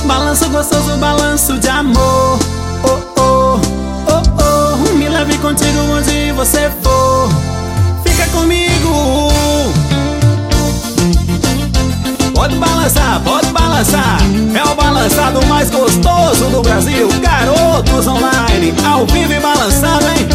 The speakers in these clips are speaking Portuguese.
Balanço gostoso, balanço de amor. Oh, oh, oh, oh. Me leve contigo onde você for. Fica comigo. Pode balançar. É o balançado mais gostoso do Brasil. Garotos Online, ao vivo e balançado, hein?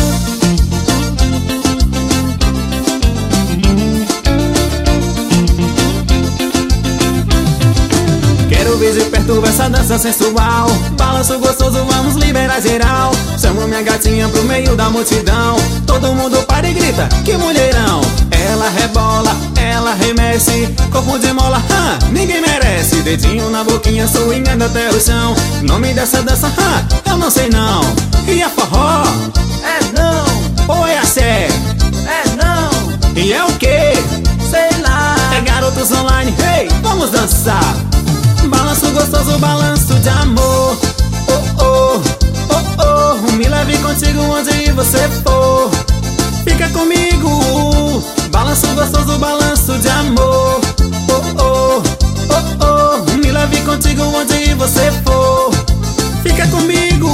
Quero ver de perto essa dança sensual. Balanço gostoso, vamos liberar geral. Chamo minha gatinha pro meio da multidão. Todo mundo para e grita, que mulherão. Ela rebola, ela remexe, corpo de mola, ninguém merece. Dedinho na boquinha, swingando até o chão. Nome dessa dança, eu não sei não. E a forró? É não. Ou é axé? É não. E é o quê? Sei lá. É Garotos Online, hey, vamos dançar. Balanço gostoso, balanço de amor. Oh, oh, oh, oh. Me leve contigo onde você for. Fica comigo. Balanço gostoso, balanço de amor. Oh, oh, oh, oh. Me leve contigo onde você for. Fica comigo.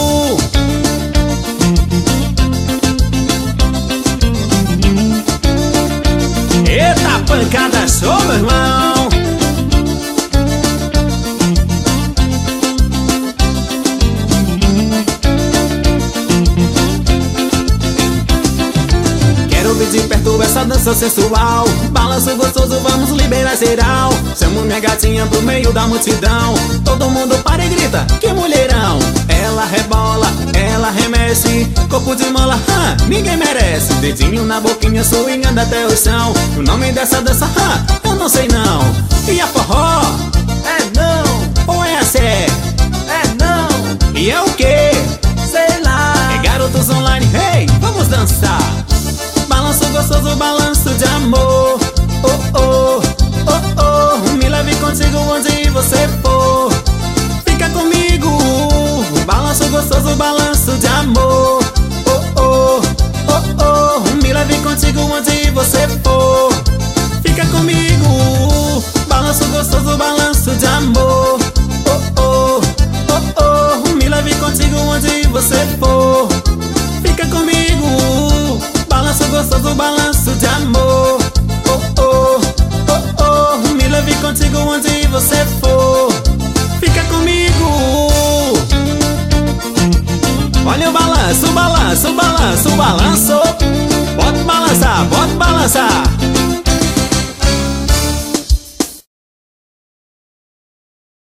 Eita pancada, show, meu irmão. De perto essa dança sensual. Balanço gostoso, vamos liberar geral. Chamo minha gatinha pro meio da multidão. Todo mundo para e grita, que mulherão. Ela rebola, ela remexe, corpo de mola, ninguém merece. Dedinho na boquinha, swingando até o chão. O nome dessa dança, eu não sei não. E a forró? É não. Ou é axé? É não. E é o quê? Sei lá. É Garotos Online, hey, vamos dançar. Balanço gostoso, balanço de amor. Oh, oh, oh, oh. Me leve contigo onde você for.